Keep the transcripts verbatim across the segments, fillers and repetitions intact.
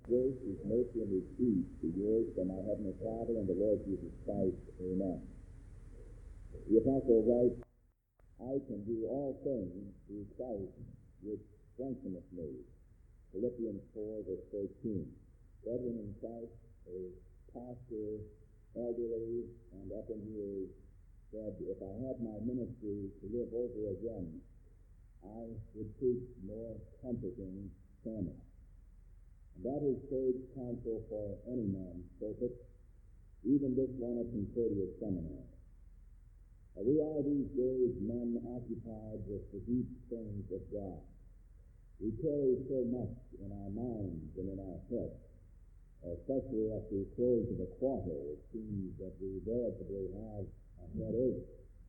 Grace, His mercy, and His peace be yours from our Heavenly Father and the Lord Jesus Christ. Amen. The Apostle writes, I can do all things through Christ which strengtheneth me. Philippians four, verse thirteen. Brethren in Christ, a pastor, elderly, and up in years, said, if I had my ministry to live over again, I would preach more comforting sermons. And that is sage counsel for any man's pulpit, even this one of Concordia Seminary. Uh, we are these days men occupied with the deep things of God. We carry so much in our minds and in our heads, especially at the close of a quarter. It seems that we veritably have a headache.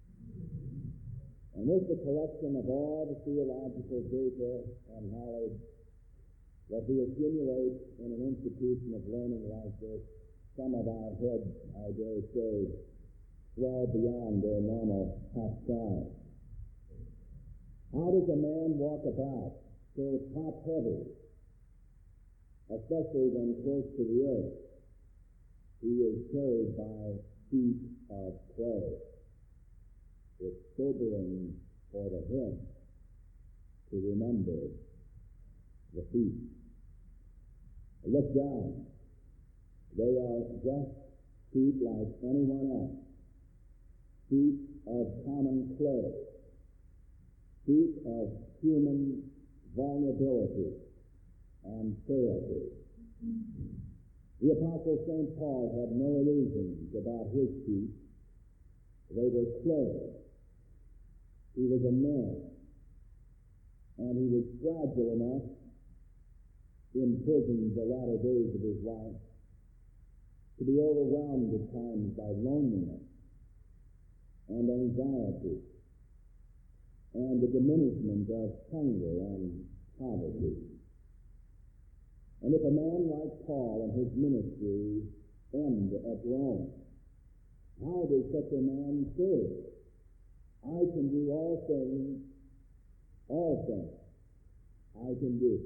And with the collection of all the theological data and knowledge that we accumulate in an institution of learning like this, some of our heads, I dare say, swell beyond their normal half size. How does a man walk about so top-heavy, especially when close to the earth? He is carried by feet of clay. It's sobering for the head to remember the feet. Look down. They are just feet like anyone else. Feet of common clay. Feet of human vulnerability and frailty. The Apostle Saint Paul had no illusions about his feet. They were clay. He was a man. And he was fragile enough in prison the latter days of his life to be overwhelmed at times by loneliness and anxiety and the diminishment of hunger and poverty. And if a man like Paul and his ministry end at Rome, how does such a man say, I can do all things, all things I can do?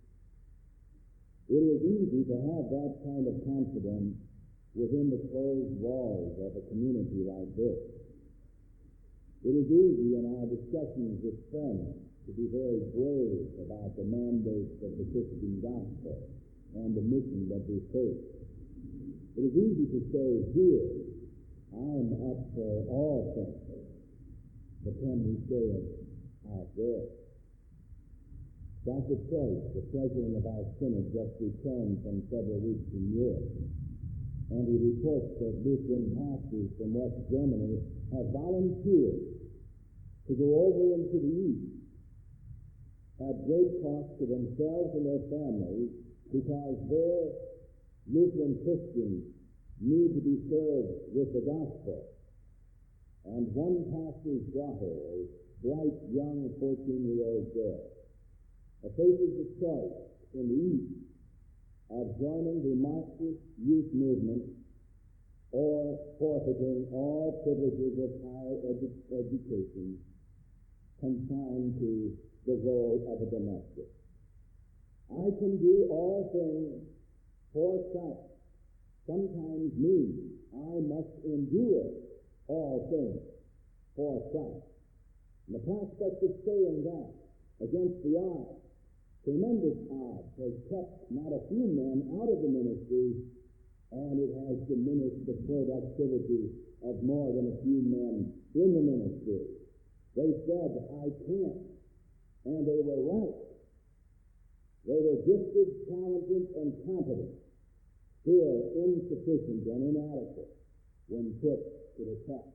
It is easy to have that kind of confidence within the closed walls of a community like this. It is easy in our discussions with friends to be very brave about the mandates of the Christian gospel and the mission that we face. It is easy to say, here, I'm up for all things. But can we say it out there? Doctor Price, the president of our synod, just returned from several weeks in Europe, and he reports that Lutheran pastors from West Germany have volunteered to go over into the East at great cost to themselves and their families because their Lutheran Christians need to be served with the gospel. And one pastor's daughter, a bright young fourteen-year-old girl, faces the choice in the East of joining the Marxist youth movement or forfeiting all privileges of higher edu- education confined to the role of a domestic. I can do all things for Christ sometimes means I must endure all things for Christ. And the prospect of saying that against the odds, tremendous odds, has kept not a few men out of the ministry, and it has diminished the productivity of more than a few men in the ministry. They said, I can't, and they were right. They were gifted, talented, and competent, still insufficient and inadequate when put to the test.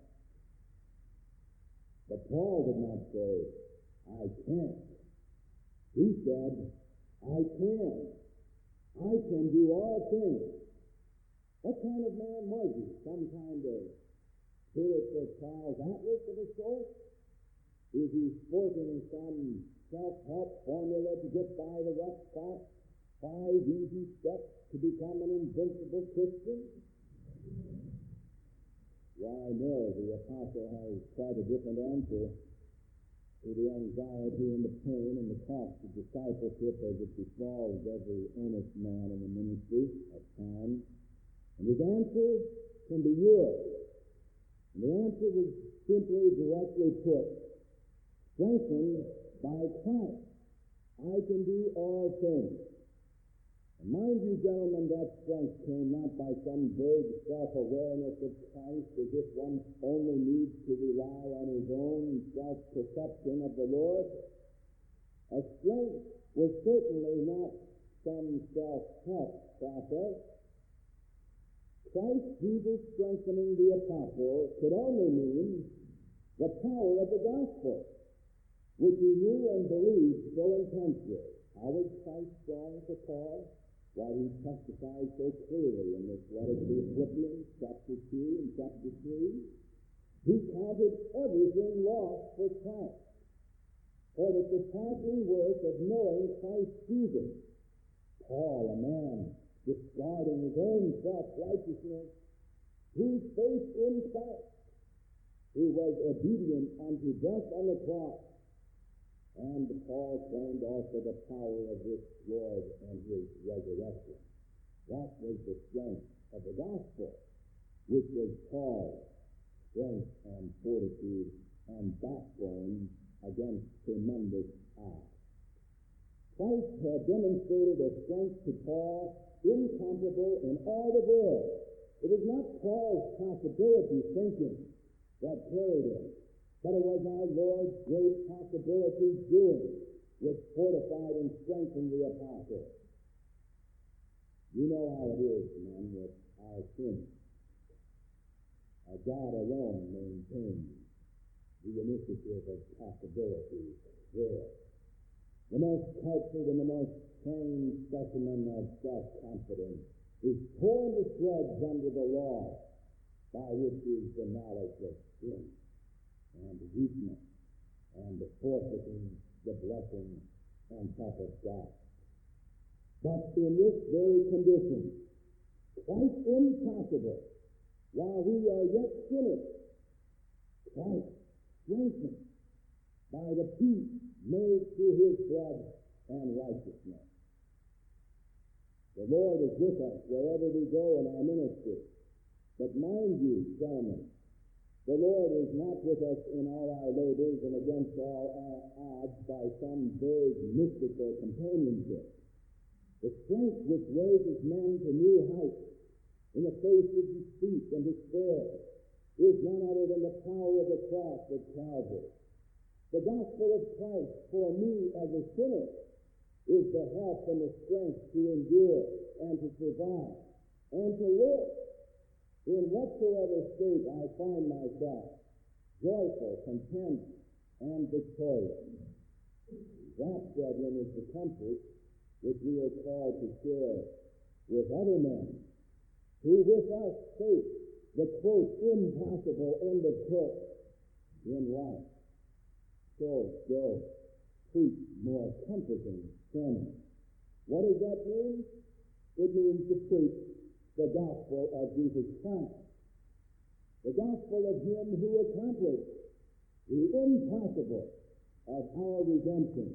But Paul did not say, I can't. He said, I can. I can do all things. What kind of man was he? Some kind of spiritual Charles Atlas of a sort? Is he sporting some self-help formula to get by the rough spot? Five easy steps to become an invincible Christian? Why, no, the apostle has quite a different answer. to the anxiety and the pain and the cost of discipleship as it befalls every earnest man in the ministry at times. And his answer can be yours. And the answer was simply, directly put, strengthened by Christ. I can do all things. And mind you, gentlemen, that strength came not by some vague self-awareness of Christ as if one only needs to rely on his own self-perception of the Lord. A strength was certainly not some self-help process. Christ Jesus strengthening the apostle could only mean the power of the gospel, which he knew and believed so intensely. How was Christ strong for Paul? Why, he testifies so clearly in this letter to the Philippians, chapter two and chapter three. He counted everything lost for Christ, for the surpassing worth of knowing Christ Jesus. Paul, a man discarding his own self-righteousness, whose faith in Christ, who was obedient unto death on the cross. And Paul claimed also the power of this Lord and his resurrection. That was the strength of the gospel, which was Paul's strength and fortitude and backbone against tremendous odds. Christ had demonstrated a strength to Paul incomparable in all the world. It was not Paul's possibility thinking that carried him, but it was our Lord's great possibility doing which fortified and strengthened the apostle. You know how it is, men, with our sin. Uh, God alone maintains the initiative of possibility there. The most cultured and the most trained specimen of self-confidence is torn to shreds under the law, by which is the knowledge of sin and weakness and the forfeiting the blessing on top of God. But in this very condition, quite impossible, while we are yet sinners, Christ strengthened by the peace made through his blood and righteousness. The Lord is with us wherever we go in our ministry. But mind you, gentlemen, the Lord is not with us in all our labors and against all our odds by some vague mystical companionship. The strength which raises men to new heights in the face of defeat and despair is none other than the power of the cross of Calvary. The gospel of Christ for me as a sinner is the help and the strength to endure and to survive and to live in whatsoever state I find myself, joyful, content, and victorious. That, brethren, is the comfort which we are called to share with other men who with us face the, quote, impossible end of quote in life. So, go, preach more comforting sermons. What does that mean? It means to preach the gospel of Jesus Christ, the gospel of him who accomplished the impossible of our redemption.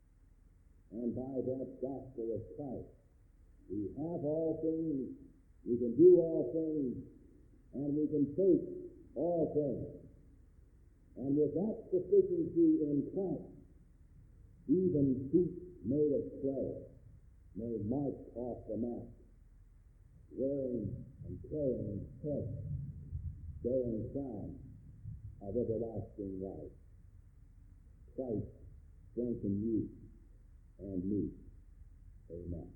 And by that gospel of Christ, we have all things, we can do all things, and we can face all things. And with that sufficiency in Christ, even feet made of clay may march off the mat, wearing and carrying head, bearing crown of everlasting life. Christ strengthen you and me. Amen.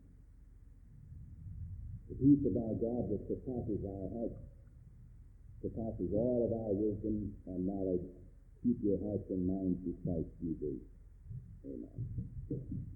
The peace of our God that surpasses our hearts, surpasses all of our wisdom and knowledge, keep your hearts and minds through Christ Jesus. Amen.